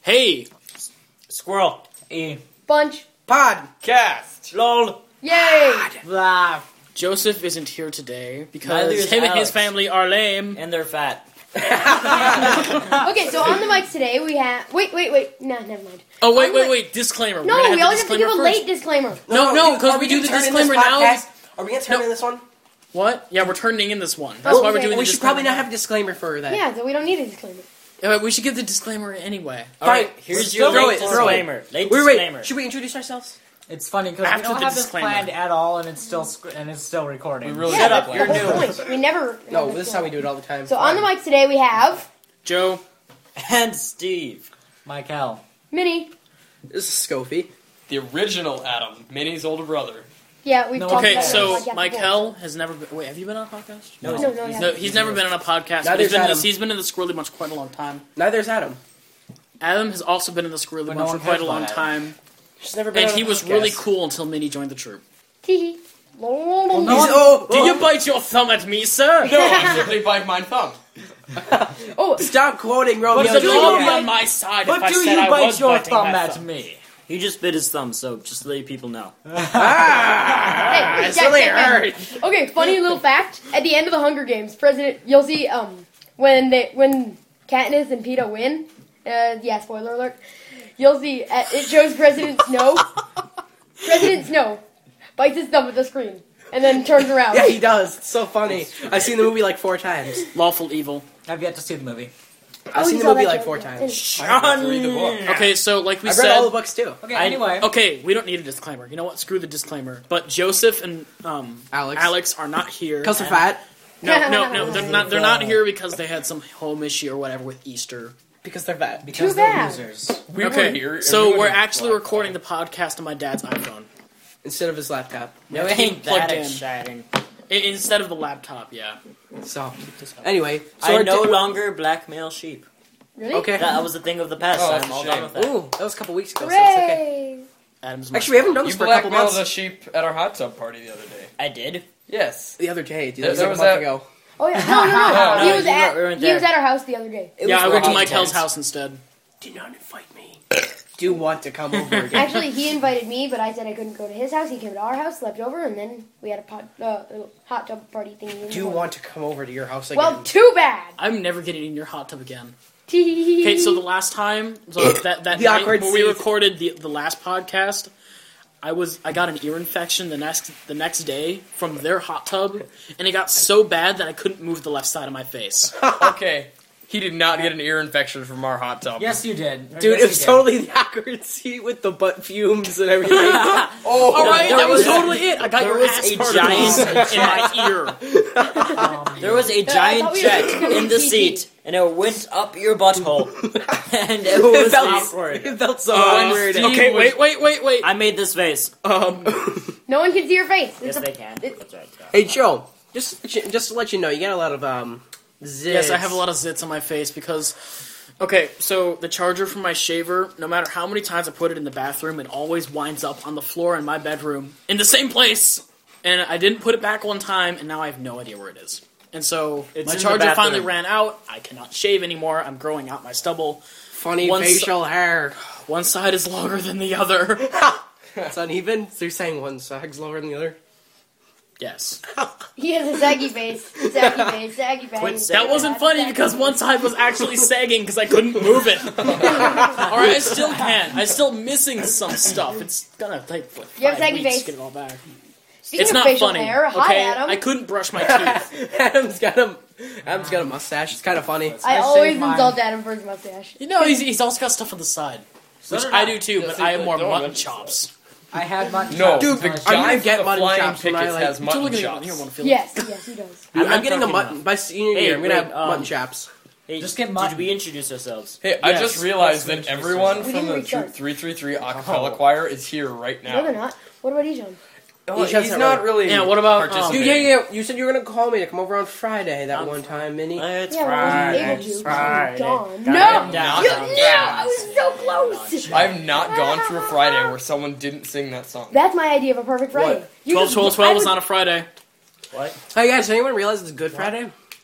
Hey! Squirrel. Bunch. Podcast. LOL. Yay! Blah. Joseph isn't here today Neither because is him and his Alex. family are lame. And they're fat. Okay, so on the mics today we have... Wait. No, never mind. Oh, wait. Disclaimer. No, We're gonna we have always the have to give a disclaimer late first. disclaimer. No, because Are we do the gonna turn in disclaimer this now. podcast? Are we going to turn No. in this one? What? Yeah, we're turning in this one. That's why we're okay. doing We the should disclaimer. probably not have a disclaimer for that. Yeah, so we don't need a disclaimer. We should give the disclaimer anyway. Fine. Alright. Here's Throw your it, late throw it. disclaimer. Late Wait. disclaimer. Should we introduce ourselves? It's funny because we After don't the have this disclaimer. planned at all, and it's still recording. We really Yeah, Shut that's up, the you're whole new. point. We never... No, this is how we do it all the time. So on the mics today we have... Joe. And Steve. Michael. Minnie. This is Scofie. The original Adam, Minnie's older brother. Yeah, we've No, talked Okay, about so it. Like, Michael has never been... Wait, have you been on a podcast? No, No, he's never been on a podcast. But Neither's Adam. he's been in the Squirrely Bunch quite a long time. Neither's Adam. Adam has also been in the Squirrely But no Bunch for one quite cares a long about time. She's never been And on he a was podcast. really cool until Minnie joined the troop. Tee. Did you bite your thumb at me, sir? No, I simply bite my thumb. Oh, Stop quoting Romeo But the and law be Juliet. on my side But if I do said you I bite was your biting thumb my at thumb. me? He just bit his thumb, so just let people know. hey, It's really hurt. Okay, funny little fact. At the end of the Hunger Games, you'll see when Katniss and Peeta win. Yeah, spoiler alert. You'll see it shows President Snow. President Snow bites his thumb at the screen and then turns around. Yeah, he does. It's so funny. I've seen the movie like 4 times. Lawful evil. I've yet to see the movie. I've seen you the saw movie that like joke, 4 yeah. times. I have to read the book. Okay, so like we I've read all the said... books too. Okay, I- anyway. Okay, we don't need a disclaimer. You know what? Screw the disclaimer. But Joseph and Alex. are not here. Because they're And- fat. No, they're not here because they had some home issue or whatever with Easter. Because they're fat. Because Too they're bad. losers. We Okay, were here. so and we we're went actually black. recording the podcast on my dad's iPhone. Instead of his laptop. No, Keep it ain't plugged that in. exciting. Instead of the laptop, yeah. So, anyway. So I we're no di- longer blackmail sheep. Really? Okay. That was a thing of the past. Oh, that's I'm a all shame. done with that. Ooh, that was a couple weeks ago, so it's okay. Hooray! Adam's my Actually, we haven't done You this for a couple blackmailed months. a sheep at our hot tub party the other day. I did. Yes. The other day, dude. There- That there was was like a that- month ago. Oh yeah, no. No, He was you at weren't he was there. at our house the other day. It Yeah, was I went to for Michael's holidays. house instead. Do not invite me. Do you want to come over again? Actually, he invited me, but I said I couldn't go to his house. He came to our house, slept over, and then we had a little hot tub party thing. Do you want to come over to your house again? Well, too bad. I'm never getting in your hot tub again. Okay, Okay, so the last time, that The night awkward when we seat. recorded the last podcast, I got an ear infection the next day from their hot tub, and it got so bad that I couldn't move the left side of my face. Okay. He did not get an ear infection from our hot tub. Yes, you did. Dude, Yes, it was you totally the awkward seat with the butt fumes and everything. All right, there that was was- totally it. I got there your was ass a particles in my ear. did. There was a I thought giant we were check just gonna in the be seat, and it went up your butthole. And it It was felt, awkward. it felt so Uh, weird. Steve- Okay, wait. I made this face. No one can see your face. Yes, It's a- they can. it- That's right. Hey, Joe, just to let you know, you got a lot of zits. Yes, I have a lot of zits on my face because... Okay, so the charger from my shaver, no matter how many times I put it in the bathroom, it always winds up on the floor in my bedroom in the same place. And I didn't put it back one time, and now I have no idea where it is. And so It's my in the charger bathroom. finally ran out. I cannot shave anymore. I'm growing out my stubble. funny One facial hair. One side is longer than the other. It's uneven. So you're saying one side's lower than the other? Yes. He has a saggy face. Saggy face. Quit That wasn't funny because one side was actually sagging because I couldn't move it. Or I still can't. I'm still missing some stuff. It's gonna take like You have 5 saggy weeks face. to get it all back. Speaking It's of not facial funny. hair, hi Okay, Adam. I couldn't brush my teeth. Adam's got a mustache. It's kind of funny. I I always shaved mine. insult Adam for his mustache. You know, he's also got stuff on the side, which did I do too. Yeah, But see, I have more don't mutton mention chops. I had mutton No, chops Dude, the until I I'm gonna guy get from the mutton Flying chops when I, Pickets like- has Still mutton looking at chops. here, one feel. Yes, he does. Dude, I'm getting a talking mutton. enough. By senior Hey, year, I'm gonna wait, have mutton chops. Hey, Just get did mutton. we introduce ourselves? Hey, I Yes. just realized Yes, that we everyone We from didn't the restart. Troop 333 acapella choir is here right now. No, they're not. What about Ejon? Oh, Each has he's that not right. really. Yeah, what about, participating. Dude, yeah. You said you were gonna call me to come over on Friday that Um, one time, Minnie. It's Yeah, well, I wasn't able to. It's 'cause Friday. you were gone. Got No! him down. You, no! I was so close! I've not gone through a Friday where someone didn't sing that song. That's my idea of a perfect Friday. What? You 12, just- 12, I 12 is would- on a Friday. What? Hey guys, does anyone realize it's Good Friday?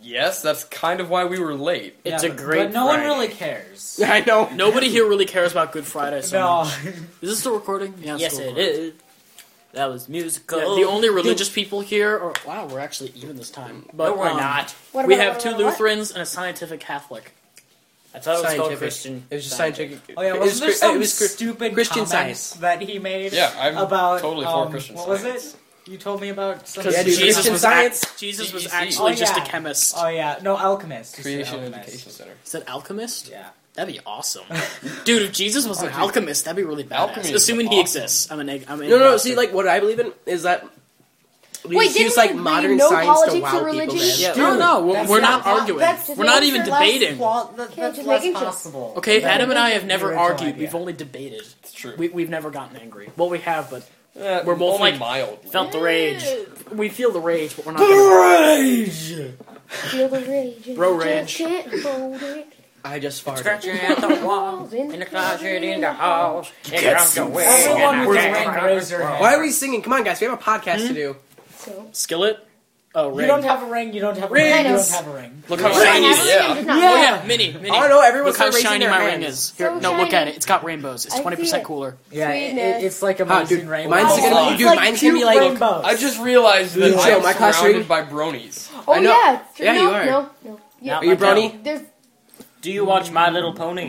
Yes, that's kind of why we were late. It's Yeah, a great But no one Friday. really cares. I know. Nobody here really cares about Good Friday so No. much. Is this still recording? Yeah, it's Yes, still it recording. is. That was musical. Yeah, the only religious people here are... Wow, we're actually even this time. But, No, we're not. What We about- have what two about what? Lutherans and a scientific Catholic. I thought it was called Scientific. Christian. It was just scientific. Oh yeah, it was, wasn't there Chri- some it was Chri- stupid Christian comments Science. that he made? Yeah, I'm about totally for Christian What was Science. it? You told me about some. Because Yeah, dude, Jesus Christian was Science. Jesus was CEC. actually Oh, just a yeah. chemist. Oh yeah, no, alchemist. You said Creation alchemist. Education Center. Is that alchemist? Yeah. That'd be awesome, dude. If Jesus was an dude. alchemist, that'd be really badass. Alchemy is Assuming he awesome. exists. I'm an egg. I'm an No, bastard. see, like, what I believe in is that we Wait, just use, didn't like, we agree modern no science to politics wow or people, religion? man. Yeah. No, That's we're not not arguing. that's We're not even less debating. just That's making less sure. possible. Okay, than Adam and I have the never original argued. idea. We've only debated. It's true. We've never gotten angry. Well, we have, but We're both only like- mild. Felt the rage. we feel the rage, but we're not. Gonna... Feel the rage. and Bro you rage. just can't hold it. I just farted. Scratching at the wall, in the closet, in the house. It comes away. Everyone and with I a can't ring, raise your hand. Why are we singing? Come on, guys. We have a podcast to do. So. Skillet? Oh, You ring. don't have a ring. You don't have a ring. You Rings. don't have a ring. Look how Well, I shiny have it a is. ring, Yeah. I'm just not Oh holding yeah, it. mini. Oh, no, everyone's Look how raising shiny their my hands. ring is. Here, So no, look shiny. at it. It's got rainbows. It's I see 20% it. cooler. Yeah, Sweetness. it's like Huh, amazing dude, rainbow. mine's Oh, gonna, it's dude, like mine's gonna be cute like, rainbows. I just realized that Yo, I'm my class surrounded ring- by bronies. Oh I know. yeah. it's true. Yeah, no, you are. No, no. Yeah. Not are you my brony? count. There's Do you watch My Little Pony?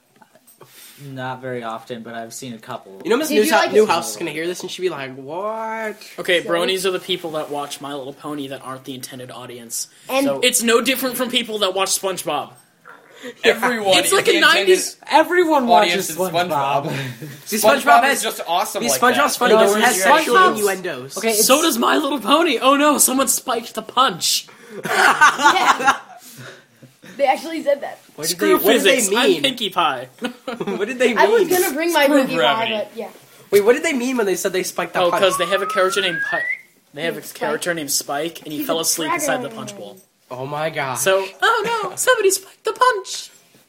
Not very often, but I've seen a couple. You know, Miss Did you like it? Newhouse is gonna hear this and she'd be like, what? Okay, So- bronies are the people that watch My Little Pony that aren't the intended audience. and So- It's no different from people that watch SpongeBob. Everyone It's is like a the intended 90s. Everyone audience watches in SpongeBob. SpongeBob. See, SpongeBob SpongeBob is has, just awesome see, like SpongeBob's that. funny No, because it has it's sexual SpongeBob's- innuendos. Okay, So does My Little Pony. Oh no, someone spiked the punch. yeah. They actually said that. What did Screw they, what did physics. they I'm mean? Pinkie Pie. What did they mean? I was gonna bring my Screw Pinkie Pie, gravity. but yeah. Wait, what did they mean when they said they spiked that Oh, punch? because they have a character named They have a Spike. character named Spike, and he He's fell a asleep inside the dragon. punch bowl. Oh my god. So, oh no, somebody spiked the punch.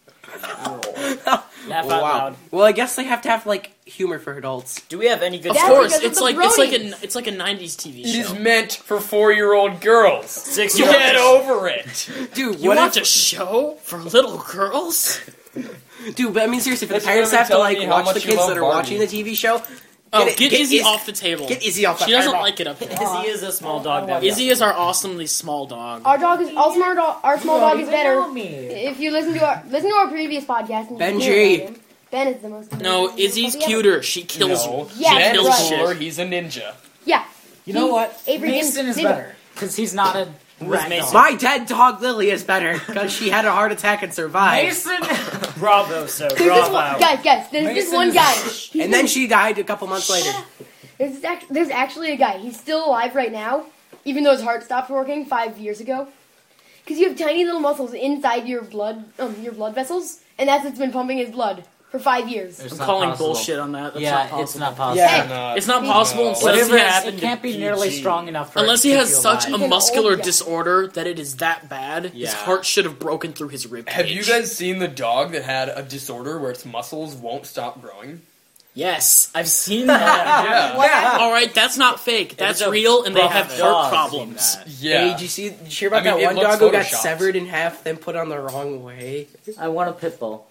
Laugh out wow. loud. Well, I guess they have to have like humor for adults. Do we have any good Of That's course, because of it's the like bronies. it's like a '90s TV It is show. meant for 4-year-old girls. 6 Get over it. Dude, You what watch if, a show for little girls? dude, but I mean seriously, if the That's parents literally have to telling like me how watch the much you kids love that are Barbie. watching the TV show, Oh, it- get Izzy Iz- off the table. Get Izzy off the She doesn't table. like it up there. Izzy is a small dog that Izzy is our awesomely small dog. Our dog is our small dog is better. Me. If you listen to our previous podcast, and you Benji. hear about him, Ben is the most. No, amazing Izzy's puppy ever. cuter. She kills. No. Yeah, Ben kills is shit. cooler. He's a ninja. Yeah. You know what? Avery Mason is didn't- better because he's not a rat Mason? dog. My dead dog Lily is better because she had a heart attack and survived, Mason. Bravo, sir. There's this one, Bravo. guys. There's this Mason one is- guy. and then she died a couple months later. There's actually a guy. He's still alive right now, even though his heart stopped working 5 years ago. Because you have tiny little muscles inside your blood vessels, and that's what's been pumping his blood for 5 years. It's I'm not calling possible. bullshit on that. That's Yeah, not possible. it's not possible. Yeah. Hey, Not- It's not possible No. unless Whatever he it has, is, it can't be nearly PG. strong enough for unless it he to has keep you such alive. a He's an muscular old guy. disorder that it is that bad. His Yeah. heart should have broken through his rib Have cage. you guys seen the dog that had a disorder where its muscles won't stop growing? Yes, I've seen that. Yeah. All right, that's not fake. That's a real, and they have buff heart dog. problems. Yeah. Hey, did you hear about I mean, that it one looks dog who got photoshopped. severed in half, then put on the wrong way? I want a pit bull.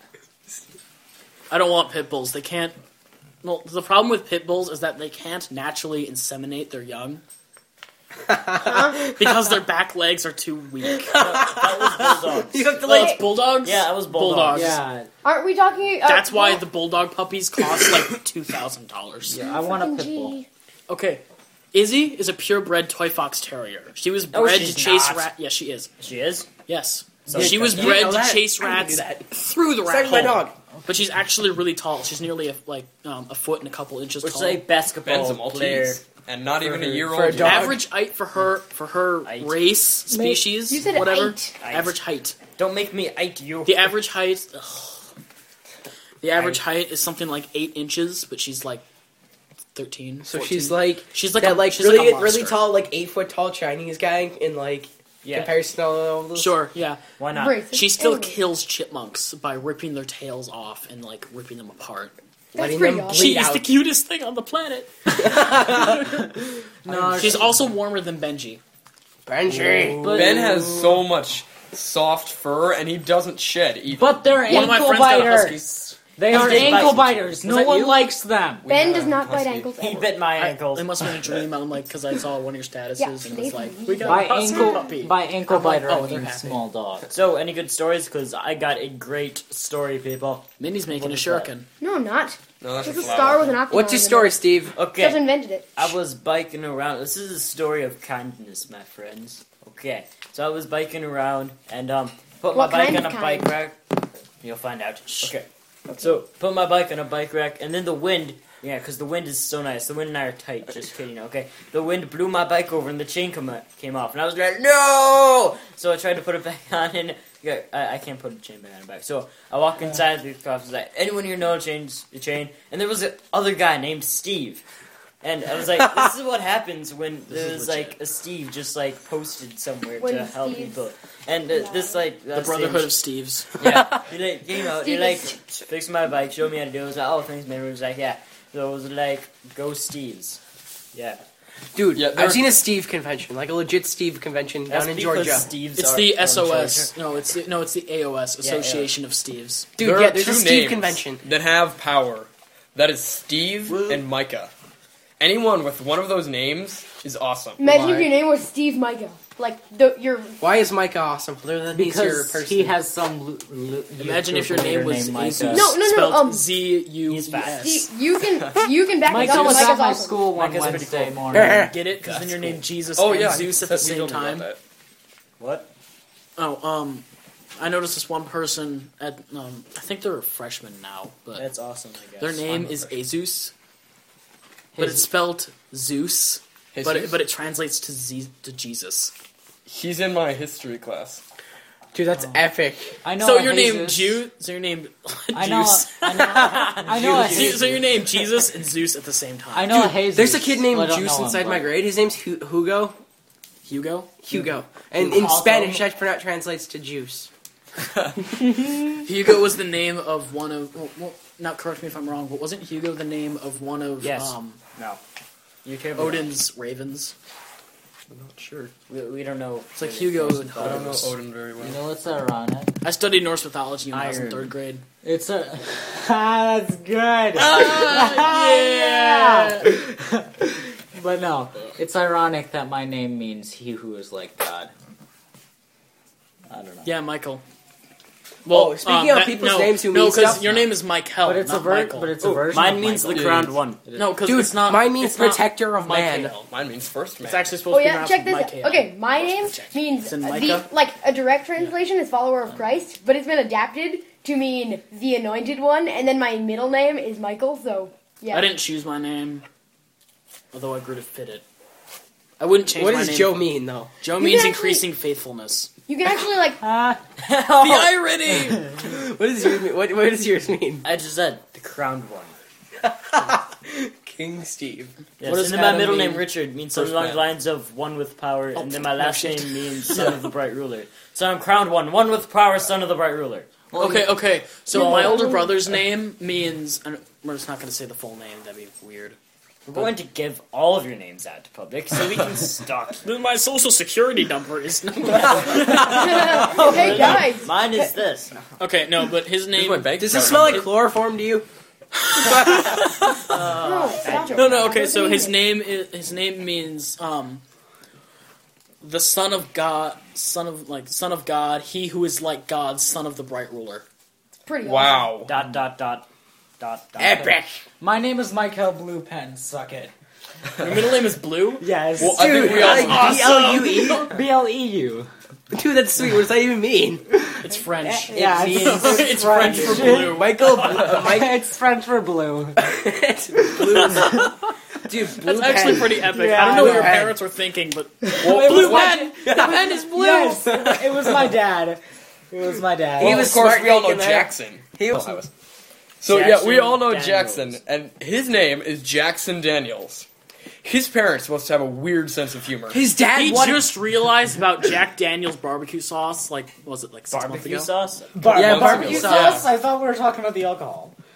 I don't want pit bulls. They can't. Well, the problem with pit bulls is that they can't naturally inseminate their young because their back legs are too weak. That was bulldogs. You have to Oh, like. it's bulldogs. Yeah, that was bulldogs. Yeah, Aren't we talking? That's why well, the bulldog puppies cost like $2,000. yeah. I want a fucking pit bull. G. Okay, Izzy is a purebred toy fox terrier. She was No, bred to she's chase not. rat. Yes, she is. She is? Yes. So She was you didn't bred know to that? chase I didn't do rats that. through the It's rat like my hole. dog. But she's actually really tall. She's nearly a foot and a couple inches Which is tall. a basketball Ben's a player. Maltese. And not even a For- year for a old. dog. Average height for her Height. race species, You said whatever. height. Average height. Don't make me eat you. The average height. The average height is something like 8 inches, but she's like 13. So 14. she's like she's like that, a, like she's really, like a monster. really tall, like 8-foot tall Chinese guy in like Yeah. comparison to all those. Sure, yeah. Why not? Racist. She still Anyway, kills chipmunks by ripping their tails off and like ripping them apart. That's letting pretty them awesome. She bleed is out. the cutest thing on the planet. No, She's also warmer than Benji. Benji. But- Ben has so much soft fur, and he doesn't shed either. But they're One of my ankle friends got a husky. biters. They are Husky ankle bites. biters. Was No that one you? likes them. Ben have does not bite husky. ankles. He ever. bit my ankles. It must have been a dream. I'm like, because I saw one of your statuses Yeah, and it was Nathan, like, you we got By a husky ankle, puppy. by ankle I'm like, biter, oh, I they're mean happy. small dog. So, any good stories? Because I got a great story, people. Minnie's making a What is that? shuriken. No, I'm not. No, that's It's a a flower. star with an octagon. What's your story, Steve? Just Okay, invented it. I was biking around. This is a story of kindness, my friends. Okay, so I was biking around and put my What bike kind on a of bike kind? rack. You'll find out. Okay. So, put my bike on a bike rack, and then the wind, because the wind is so nice. The wind and I are tight, just kidding, okay? The wind blew my bike over, and the chain came off, and I was like, no! So I tried to put it back on, and I can't put a chain back on the bike. So I walk inside the office, like, anyone here know change the chain? And there was a other guy named Steve. And I was like, this is what happens when there's, like, a Steve just, like, posted somewhere When to help Steve's- people. And this, like... The Brotherhood of Steves. Yeah, he like came out, he Steve like is- fixed my bike, showed me how to do it. I was like, oh, thanks, man. He was like, yeah. So it was like, go Steves. Yeah. Dude, Yeah, I've seen a Steve convention, like a legit Steve convention That's down in because Georgia. Steves It's are the from SOS. Georgia. No, it's the AOS, Association of Steves. Dude, There yeah, are there's a two Steve names convention. that have power. That is Steve and Micah. Anyone with one of those names is awesome. Imagine Why? if your name was Steve Micah. Like, your... Why is Micah awesome? Other than he's your Because person. he has some. Imagine if your name was Azus. No, spelled He's Z-U-E-S. fast. You can back it Michael up. was Micah's at my awesome. school one Micah's pretty Wednesday cool. morning. Get it? Because then you're named Jesus Oh and yeah, Zeus at the you same told me about time. that. What? Oh, I noticed this one person at, I think they're a freshman now, but That's awesome, I guess. their name is Azus, but it's spelled Zeus, but Jesus? it translates to Jesus. He's in my history class. Dude, that's epic. I know. So a your name Jesus. So your name I know. Juice. I know. I know. a So Jesus. your name Jesus and Zeus at the same time. I know. a Dude, Jesus. there's a kid named I don't Juice know him, inside my but- grade. His name's Hugo. Hugo. And in Hugo. Spanish, that translates to juice. Hugo was the name of one of. Well, not correct me if I'm wrong, but wasn't Hugo the name of one of Yes. No. You care about Odin's ravens? I'm not sure. We don't know. It's like Hugo and I don't know Horus. Odin very well. You know what's ironic? I studied Norse mythology when I was in Iron. 3rd grade. It's a. That's good. Yeah. But no, it's ironic that my name means "he who is like God." I don't know. Yeah, Michael. Oh, speaking of people's names who mean because stuff- your name is Michael, But it's not a verb. Michael. But it's a version. Mine of means the Michael. crowned one. No, because Dude, it's not. mine means it's not protector of man. Michael. Mine means first man. It's actually supposed Oh to be yeah, pronounced check this Michael. out. Okay, my name means It's in the Micah. like a direct translation is follower of Christ, but it's been adapted to mean the anointed one, and then my middle name is Michael. So yeah, I didn't choose my name, although I grew to fit it. I wouldn't change What my does name. Joe mean, though? Joe You means can actually- increasing faithfulness. you can actually like Ah, The irony. What does yours mean? What does yours mean? I just said the crowned one. King Steve. Yes, What does and then my Adam middle mean? name Richard means something First along the man. lines of one with power, and then my no last shit. name means son of the bright ruler. So I'm crowned one with power, son of the bright ruler. Okay. So No. my older brother's name means. And we're just not going to say the full name. That'd be weird. We're going to give all of your names out to public so we can stalk you. My social security number is. hey guys, Mine is this. Okay, no, but his This is name. my bank Does this card smell like number. chloroform to you? no, stop it. No. Okay, so his name means the son of God, son of God. He who is like God, son of the bright ruler. Pretty awesome. Wow. Dot, dot, dot, dot, dot. Epic. my name is Michael Blue Pen. Suck it. Your middle name is Blue. Yes. Well, I think we all like B-L-U-E? BLEU. Dude, that's sweet. What does that even mean? It's French. Yeah, It's French for blue. Michael, Mike, It's French for blue. it's blue. Dude, blue That's actually pen. pretty epic. Yeah, I don't know what your I know. parents were thinking, but It blue was pen. The pen is blue. Yes, it was my dad. It was my dad. He Well, was of course, smart we all know making that. Jackson. He was- Oh, So Jackson yeah, we all know Daniels. Jackson, and his name is Jackson Daniels. His parents must have a weird sense of humor. His dad He wanted... just realized about Jack Daniel's barbecue sauce. Like, what was it like 6 months Barbecue ago? sauce? Yeah, barbecue Yeah. sauce. I thought we were talking about the alcohol.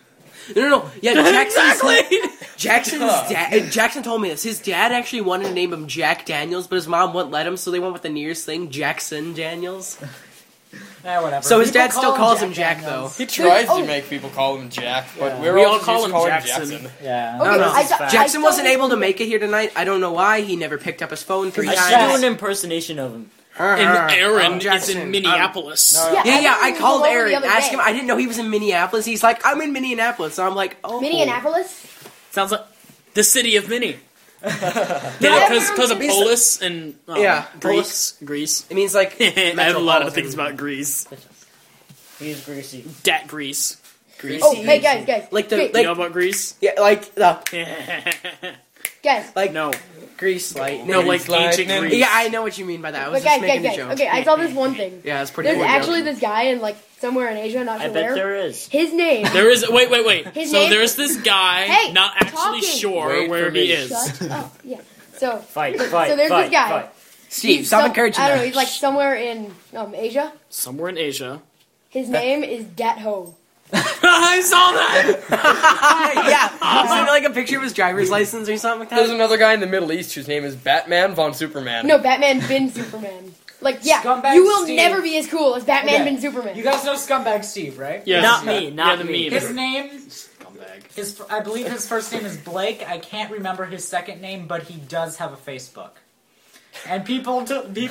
No. Yeah, Exactly. Jackson's dad. Jackson told me this. His dad actually wanted to name him Jack Daniels, but his mom wouldn't let him, so they went with the nearest thing, Jackson Daniels. Whatever. So his People dad still calls him Jack Jack, Daniels. though. He tries Oh. to make people call him Jack, but Yeah. we're We all all call used to him call Jackson. Yeah. Okay, no. I Jackson saw wasn't this able to one- make it here tonight. I don't know why. He never picked up his phone 3 I times. should do an impersonation of him. And Aaron is Jackson. in Minneapolis. Yeah, Yeah, I went to called go over the Aaron, other asked day. him. I didn't know he was in Minneapolis. He's like, I'm in Minneapolis. So I'm like, oh. Minneapolis? Sounds like the city of Minnie. I Because of remember- Polis and Yeah, Greece. It means like. I have a lot of metropolitan. things about Greece. He's greasy. Dat Greece. Greasy. Oh, hey guys. Like the Okay, You like know about Greece? yeah like guys. like No. Grease light. No, like ancient lightning. Greece. Yeah, I know what you mean by that. I was But just guys, making a guys. joke. Okay, I saw this one thing. Yeah, it's pretty. There's cool actually joke. this guy in like somewhere in Asia, not I sure bet where. there is. His name. There is. Wait. His So name- there's this guy, Hey, not actually talking. sure Wait where for he me. is. Shut up. Yeah. So Fight. so there's this guy. Steve, stop encouraging I don't know. that. He's like somewhere in Asia. Somewhere in Asia. His name is Dat Ho. I saw that. Yeah, isn't it like a picture of his driver's license or something like There's that? another guy in the Middle East whose name is Batman von Superman. No, Batman bin Superman. Like, yeah, Scumbag you will Steve. never be as cool as Batman Okay. bin Superman. You guys know Scumbag Steve, right? Yeah. Not me, not the me. meme. His name, Scumbag. I believe his first name is Blake. I can't remember his second name, but he does have a Facebook. And people,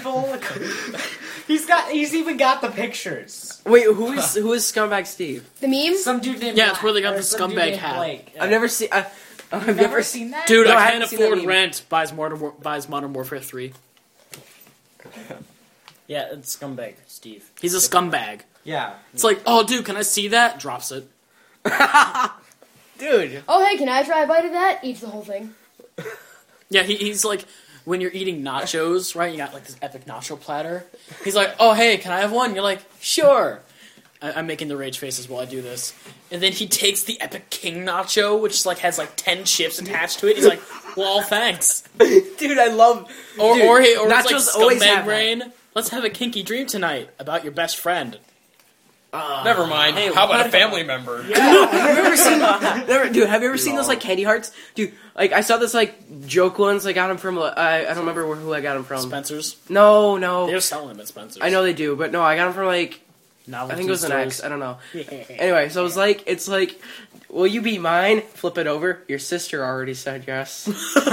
he's even got the pictures. Wait, who is Scumbag Steve? The meme? Some dude named Yeah, it's where they got or the some dude scumbag named hat. Blake. I've never seen. I've You've never never seen. seen that, Dude, No, I I haven't can't seen that afford meme. rent. Buys Modern Warfare 3. Yeah, it's scumbag, Steve. He's a scumbag. Yeah. It's like, oh, dude, can I see that? Drops it. Dude, Oh, hey, can I try a bite of that? Eats the whole thing. Yeah, he's like, when you're eating nachos, right? You got like this epic nacho platter. He's like, oh, hey, can I have one? You're like, sure. I'm making the rage faces while I do this. And then he takes the Epic King nacho, which like has like 10 chips attached to it. He's like, well, thanks. dude, I love. Or Dude, or it's like nachos always have scumbag that. brain. Let's have a kinky dream tonight about your best friend. Never mind. Hey, How about what a family member? Have you ever seen? Dude, have you ever seen those like candy hearts? Dude, like I saw this like joke once. I got them from. I don't remember who I got them from. Spencer's. No. They're selling them at Spencer's. I know they do, but no, I got them from like. Novelty I think it was an stores. X. I don't know. Anyway, so it's like, will you be mine? Flip it over. Your sister already said yes.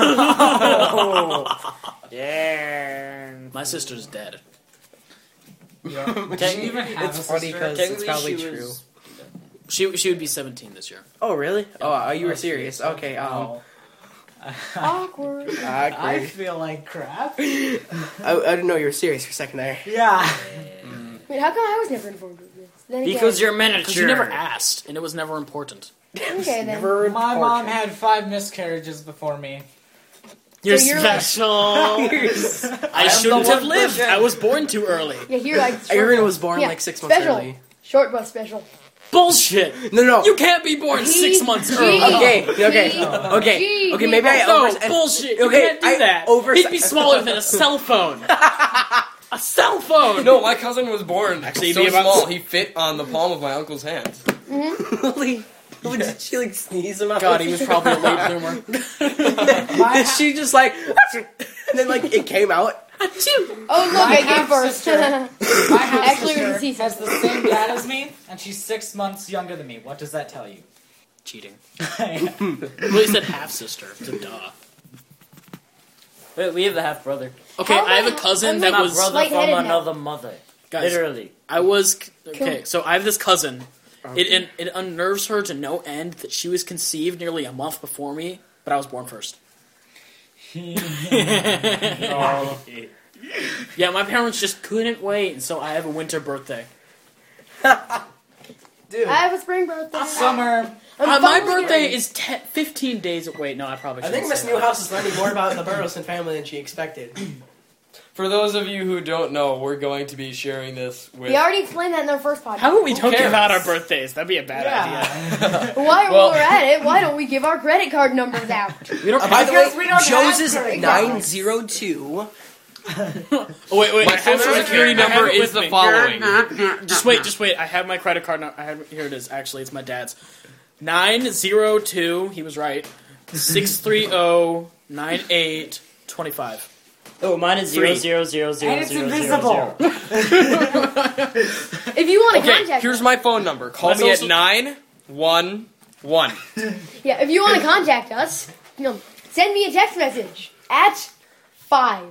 Damn. My sister's dead. Did you even have It's a funny sister? 'cause- it's Technically, probably she true. was- She would be 17 this year. Oh really? Oh, you were serious. Okay. Oh. Awkward. I Awkward. feel like crap. I didn't know you were serious for a second there. Yeah. Wait, how come I was never informed of this? Then again, Because you're Because miniature. you never asked, and it was never important. okay then. My mom had 5 miscarriages before me. You're you're special. I shouldn't the have one lived. percent. I was born too early. Yeah, here like Aaron was born yeah, like 6 months special. early. Short bus special. Bullshit. No. You can't be born 6 months Gee. early. Okay. Gee, Okay. Maybe I No, over. bullshit. You Okay, can't do I that. over- He'd be smaller than a cell phone. A cell phone. No, my cousin was born Actually, so it'd be about- small he fit on the palm of my uncle's hand. Holy. Did she like sneeze him out? God, he was probably a late bloomer. Did she just like, and then like it came out? Oh look, I gave birth. half-sister- My half Actually, it was a sister C-section. has the same dad as me, and she's 6 months younger than me. What does that tell you? Cheating. Well, he said half sister. It's a duh. Wait, we have a half brother. Okay, How I have a about- cousin I'm that like- My was. brother from lightheaded now. another mother. Guys, Literally. I was okay. Cool. So I have this cousin. It unnerves her to no end that she was conceived nearly a month before me, but I was born first. Yeah, my parents just couldn't wait, and so I have a winter birthday. Dude. I have a spring birthday. Summer. My birthday is 15 days. Wait, no, I probably. I think shouldn't Miss say that. Newhouse is learning more about the Burleson family than she expected. For those of you who don't know, we're going to be sharing this with. We already explained that in our first podcast. How about we don't cares? give out our birthdays? That'd be a bad idea. While Well- we're at it, why don't we give our credit card numbers out? We don't. By the way, Because we don't Joe's have is credit 902. Oh, wait. My My social social security number is the me. following. Just wait. I have my credit card. Here it is. Actually, it's my dad's. 902. He was right. 6309825. Oh, mine is Three. 0000000. And it's invisible. If you want to Okay, contact here's us, my phone number. Call Let's me also- at 911. yeah, if you want to contact us, send me a text message at 5.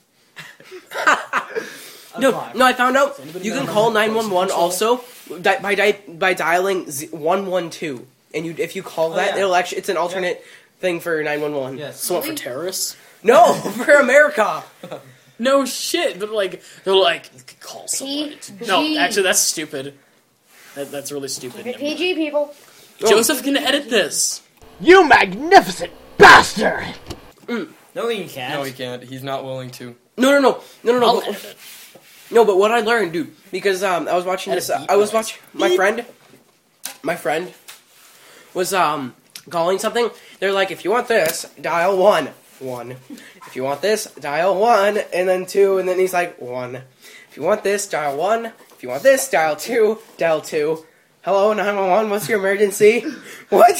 No, I found out you can call 911 also by dialing 112, and if you call that, yeah. it'll actually it's an alternate thing for 911. Yes. So what, for terrorists? No, for America. No shit. But they're like, you could call somebody. No, G. actually, that's stupid. That's really stupid. Keep it PG, people. Joseph can edit this. You magnificent bastard! No, you can't. No, he can't. He's not willing to. No. I'll but- edit it. No, but what I learned, dude, because I was watching Edit this. beep I was noise. watching my friend was calling something. They're like, if you want this, dial 1. If you want this, dial 1, and then 2, and then he's like 1. If you want this, dial 1. If you want this, dial 2. Dial 2. Hello, 911. What's your emergency? What?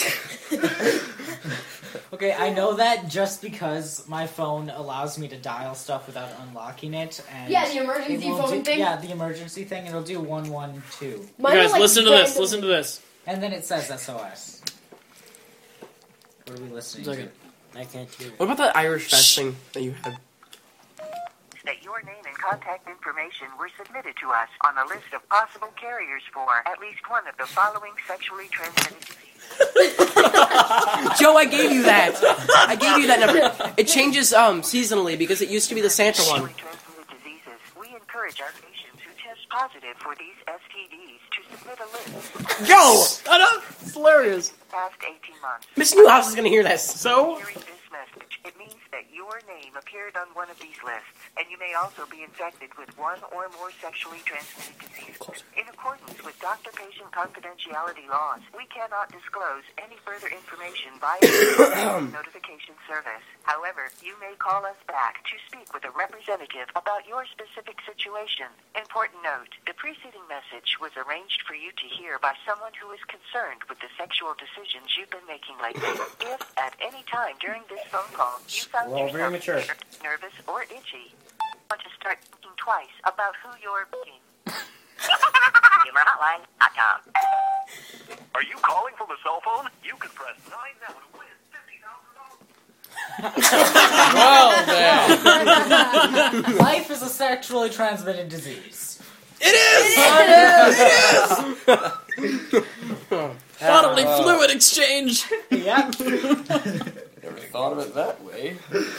Okay, I know that just because my phone allows me to dial stuff without unlocking it, and Yeah, the emergency it will phone do- thing. Yeah, the emergency thing. It'll do 112, Mine You are, guys, like, listen to this. random- Listen to this. and then it says SOS. What are we listening to? Second. I can't hear it. What about the Irish Fest thing that you had? That your name and contact information were submitted to us on a list of possible carriers for at least one of the following sexually transmitted diseases. Joe, I gave you that. I gave you that number. It changes seasonally because it used to be the Santa one. Sexually transmitted diseases. We encourage our patients who test positive for these STDs to submit a list Joe, Shut up! It's hilarious. past 18 months. Miss Newhouse is gonna hear this. So, Hearing this message, it means that your name appeared on one of these lists, and you may also be infected with one or more sexually transmitted diseases. In accordance with doctor-patient confidentiality laws, we cannot disclose any further information via the notification service. However, you may call us back to speak with a representative about your specific situation. Important note, the preceding message was arranged for you to hear by someone who is concerned with the sexual decisions you've been making lately. If at any time during this phone call you found Well, very yourself mature. scared, nervous, or itchy, want to start thinking twice about who you're being. HumorHotline.com. Are you calling from a cell phone? You can press 9 now to win $50,000. Well, then. Life is a sexually transmitted disease. bodily fluid exchange. Yep. Never thought of it that way.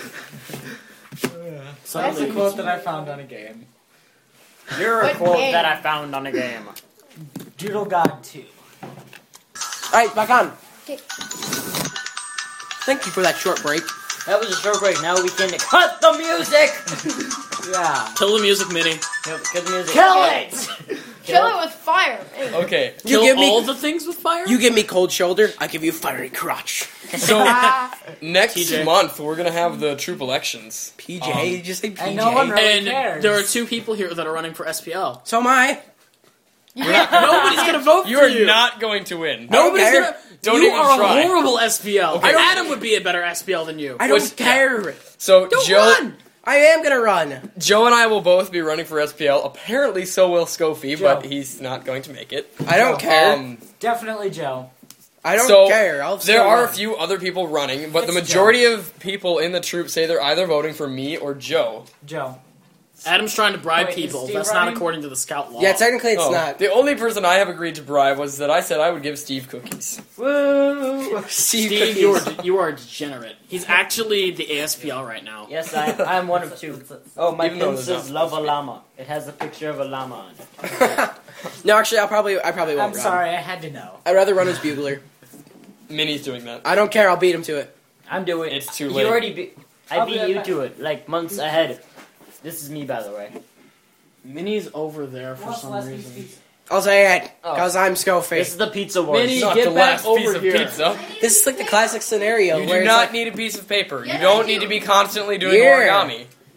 That's a quote that I found on a game. You're a What quote game? that I found on a game. Doodle God 2. Alright, back on. Okay. Thank you for that short break. That was a short break. Now we can cut the music. Yeah. Kill the music, Minnie. Yep, cut the music. Kill it! Kill it with fire. Anyway. Okay, Kill give me- all the things with fire? You give me cold shoulder, I give you fiery crotch. so next TJ. month we're gonna have the troop elections. PJ, Um, you just say PJ. and no one really and cares. there are 2 people here that are running for SPL. So am I. Nobody's gonna vote You for are you. not going to win. Nobody's care. gonna. Don't you even are try. a horrible SPL. Okay. Adam would be a better SPL than you. I don't What's- care. So Don't Joe, run. I am gonna run. Joe and I will both be running for SPL. Apparently, so will Scofie, but Joe. he's not going to make it. I don't care. Definitely Joe. I don't so care. I'll there still are a run. few other people running, but the It's majority of people in the troop say they're either voting for me or Joe. Joe. Adam's trying to bribe Wait, is people. Steve That's running? not according to the scout law. Yeah, technically it's Oh, not. The only person I have agreed to bribe was that I said I would give Steve cookies. Woo! Steve, you are a degenerate. He's actually the ASPL right now. Yes, I'm one of 2. Oh, my Even though pin there's says not love a llama. It has a picture of a llama on it. No, actually, I probably won't I'm run. sorry, I had to know. I'd rather run as bugler. Minnie's doing that. I don't care. I'll beat him to it. I'm doing it. It's too You late. already beat. I I'll beat be right you back. to it, like months ahead. This is me, by the way. Minnie's over there for some reason. I'll say it, Oh. because I'm Scofie. This is the Pizza Wars. Minnie, Not get the back last piece over of here. pizza. This is like the classic scenario You where do it's not like, need a piece of paper. Yes, you don't I need do. to be constantly doing Yeah. origami.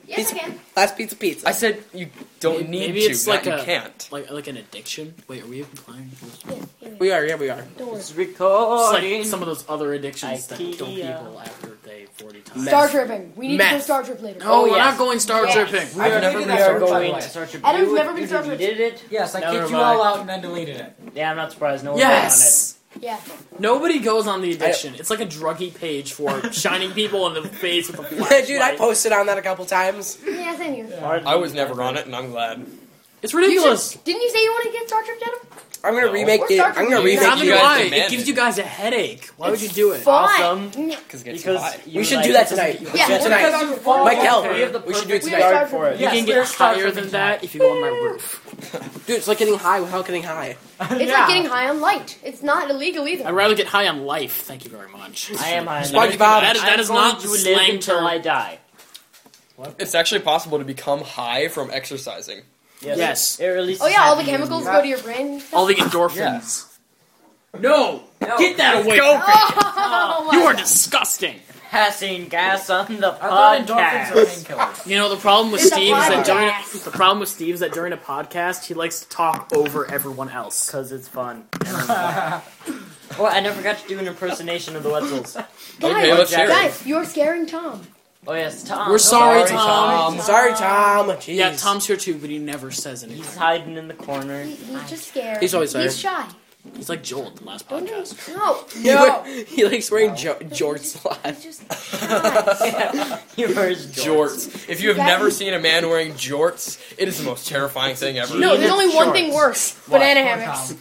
Yes, I can. Last pizza. I said you don't need Maybe to. it's not like you a can't. like an addiction. Wait, are we even playing? We are. Yeah, we are. Don't worry. It's It's recording. like some of those other addictions that kill IKEA. people after they 40 times. Star tripping. We need to go Meth. Star Trip later. Oh, we're yes. not going star Yes. tripping. I've never We been are Star Trek, by the going way. to Star Trip. Adam's You- never been you Star Trek. deleted it? Yes, I Never kicked you mind. all out and then deleted it. Yeah, I'm not surprised. No one Yes. Yeah. Nobody goes on the addiction. It's like a druggy page for shining people in the face with a flashlight. Dude, I posted on that a couple times. Yeah, same here. on it. I was never on it, and I'm glad. It's You ridiculous. should, didn't you say you want to get Star Trek, Adam? I'm gonna No. remake Or the. Star I'm Trek. gonna You remake Neither you do guys I. demand It gives it. you guys a headache. Why would you do it? Fun. Awesome. Because it gets Because high. you We should like- do that tonight. Yeah, Yeah, tonight. Michael, We have the we should do it perfect tonight. start for it. You Yes, can get there's Star higher Trek than tonight. that if you go on my roof. dude, it's like getting high without getting high. It's like getting high on light. It's not illegal either. I'd rather get high on life. Thank you very much. I am high. SpongeBob. That is I'm not going to slang live until term. I die. It's actually possible to become high from exercising. Yes. It releases Oh yeah, all the happy chemicals hormones. go to your brain. All the endorphins. No! Get that away Go. from me! Oh, You my are God. disgusting! Passing gas on the I thought endorphins are podcast. painkillers. You know, the problem with It's a Steve is that podcast. the problem with Steve is that during a podcast, he likes to talk over everyone else. Because it's fun. Oh, I never got to do an impersonation of the Wetzels. Okay, let's hear it. Guys, you're scaring Tom. Oh yes, Tom. We're sorry, Sorry, Tom. Sorry, Tom. Jeez. Yeah, Tom's here too, but he never says anything. He's hiding in the corner. He's just scared. He's always He's shy. He's like Joel at the last Don't podcast. No. He likes wearing jorts a lot. He's just shy. He wears jorts. Jorts. If you have never seen a man wearing jorts, it is the most terrifying thing ever. No, there's only one Shorts. thing worse. What? Banana Poor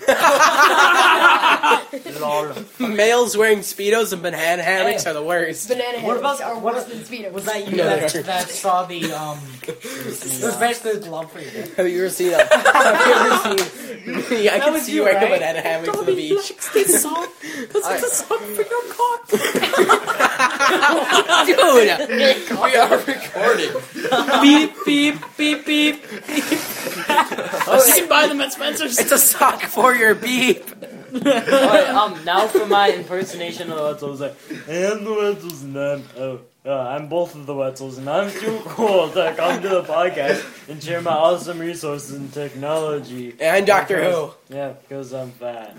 hammocks. Lol. Males wearing speedos and banana hammocks Hey. are the worst. Banana What hammocks about- are what worse if- than Speedos. Was that you No, that, they aren't. that saw the it was basically a glove for you. Have you ever seen that? Have you ever seen? Yeah, I can was see you, you wearing a right? banana hammock to the beach. That's a song for your cock. Dude, We are recording. Beep, beep, beep, beep. You can buy them at Spencer's. it's a sock for your beep. Alright, now for my impersonation of the Wetzels. I am the Wetzels and I'm both of the Wetzels and I'm too cool to come to the podcast and share my awesome resources and technology. And Doctor Who. Yeah, because I'm fat.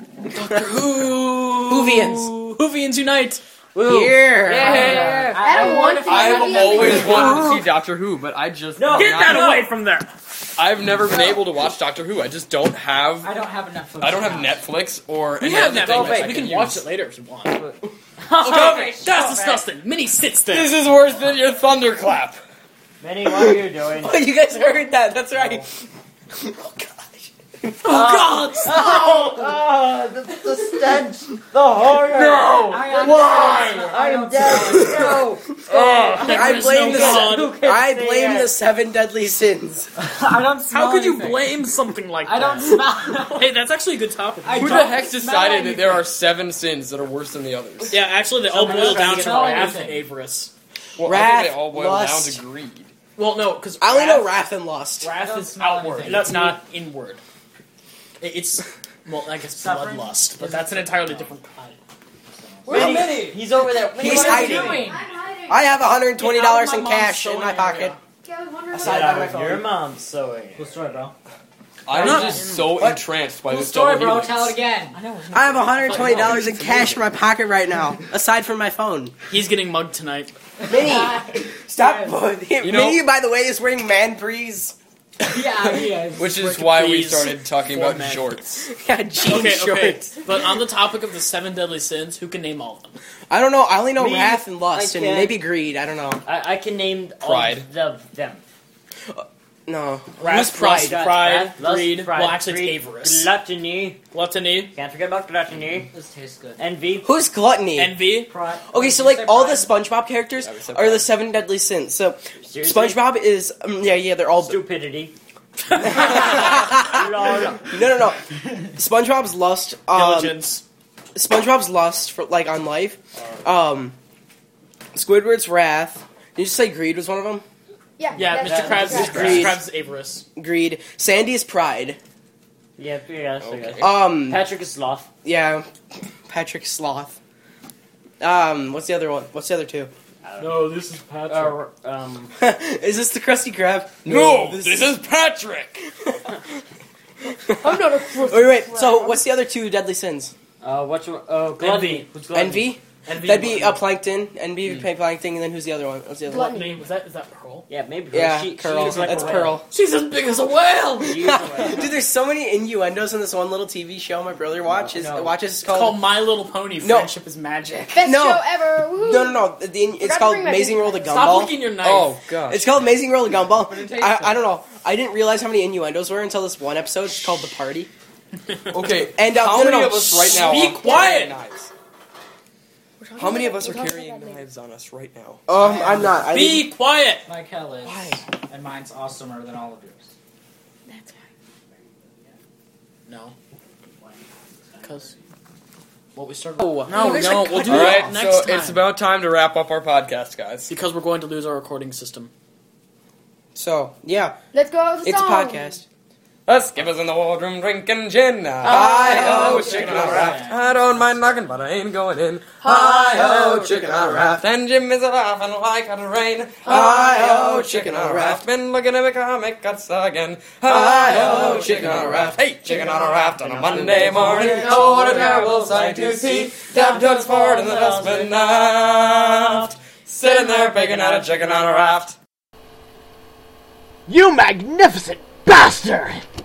Whovians. Whovians unite. Here. Adam wants to I have see always it. wanted to see Doctor Who, but I just No, Get not- that away from there. I've never been able to watch Doctor Who. I just don't have. I don't have a Netflix. I don't have Netflix or We any have other Netflix. device I We can use. watch it later if you want. Okay, That's disgusting. Minnie sits there. This is worse than your thunderclap. Manny, what are you doing? Oh, you guys heard that? That's right. Oh gosh. Oh, God. Oh, the stench, the horror. No, Why? I am dead. No. I blame the God. I blame the 7 deadly sins. I don't smell How could you anything. blame something like I don't that? smell. Hey, that's actually a good topic. I Who the don't heck smell decided that anything. there are 7 sins that are worse than the others? Yeah, actually, they all boil down to smell wrath and anything. avarice. Well, I Wrath, think they all boil lust. down to greed. Well, no, because I only know wrath and lust. wrath don't is smell outward. anything. That's not inward. It's, well, I guess Suffering? bloodlust, but that's an entirely different kind. Where's Minnie? He's over there. He's What are you hiding. doing? I'm hiding. I have $120 Get out of my in mom's cash in sewing my pocket. area. Yeah, I was wondering Aside what- from my phone. Your mom's sewing. Cool story, bro. I'm not- just so What? entranced by Cool this story, double bro. helix. Tell it again. I have $120 in cash in my pocket right now, aside from my phone. He's getting mugged tonight. Minnie, stop. You know- Minnie, by the way, is wearing man breeze. Yeah, he is. Which is why we Please. started talking about Format. shorts. Yeah, jean Okay, okay. shorts. But on the topic of the 7 deadly sins, who can name all of them? I don't know. I only know Me, wrath and lust, I and can't. maybe greed. I don't know. I can name Pride. all of them. No. Wrath, Lust, pride, lust, greed. pride, Well, actually, greed, it's avarice. Gluttony. Gluttony, Can't forget about gluttony. This tastes good. Envy. Who's gluttony? envy. Pride. Okay, so Did you like say all the pride? SpongeBob characters Yeah, we said are the pride. 7 deadly sins. So Seriously? SpongeBob is yeah, they're all Stupidity. no. Lol. SpongeBob's lust. Diligence. SpongeBob's lust for like on life. Squidward's wrath. Did you say greed was one of them? Yeah, Yeah, that's Mr. Krabs is Greed. Mr. Krabs is avarice. Greed. Sandy's pride. Yeah, yes, I guess. Patrick. Patrick is sloth. Yeah, Patrick Sloth. What's the other one? What's the other two? I No, this is Patrick. Is this the Krusty Krab? No, this is Patrick. I'm not a crusty Wait. crab. So, what's the other two deadly sins? Gluttony. Who's gluttony? Envy. Envy That'd be and Plankton. Envy, Plankton, and then who's the other one? What's the other one? Gluttony. Gluttony. Is that Pearl? Yeah, maybe. Yeah, She Pearl. is like That's a whale. Pearl. She's as big as a whale. She is a whale. Dude, there's so many innuendos in this one little TV show my brother watches. No. Watches. It's It's called called. My Little Pony. No. Friendship is magic. Best No. show ever. Woo. No. It's Forgot to called bring my Amazing big World of knife. Stop Gumball. licking your knife. Oh gosh. It's called Amazing World of Gumball. But it tastes I don't know. I didn't realize how many innuendos were until this one episode. It's called The Party. Okay. And how no, many no, of us right now Be are quiet! carrying knives? We're talking How many of about- us are we're talking carrying about that knives on us right now? I'm not. I Be quiet. My Kel is, Why? and mine's awesomer than all of yours. name. That's fine. No. Because what we started. Oh, No, there's no. a We'll do All that right, next so time. it's about time to wrap up our podcast, guys. because we're going to lose our recording system. So, yeah. Let's go out with a It's a song. podcast. Us skippers in the wardroom drinking gin. Hi-ho, chicken chicken on on a a raft. I don't mind knocking, but I ain't going in. Hi-ho, chicken on a raft. And Jim is a laughing like a rain. Hi-ho, chicken on a raft. Been looking at me comic cuts again. Hi-ho, chicken on a raft. Hey, chicken on a raft on a Monday morning. Oh, what a terrible sight to see. Dab Doug's fart in the dustbin aft. Sitting there picking out a chicken on a raft. You magnificent bastard!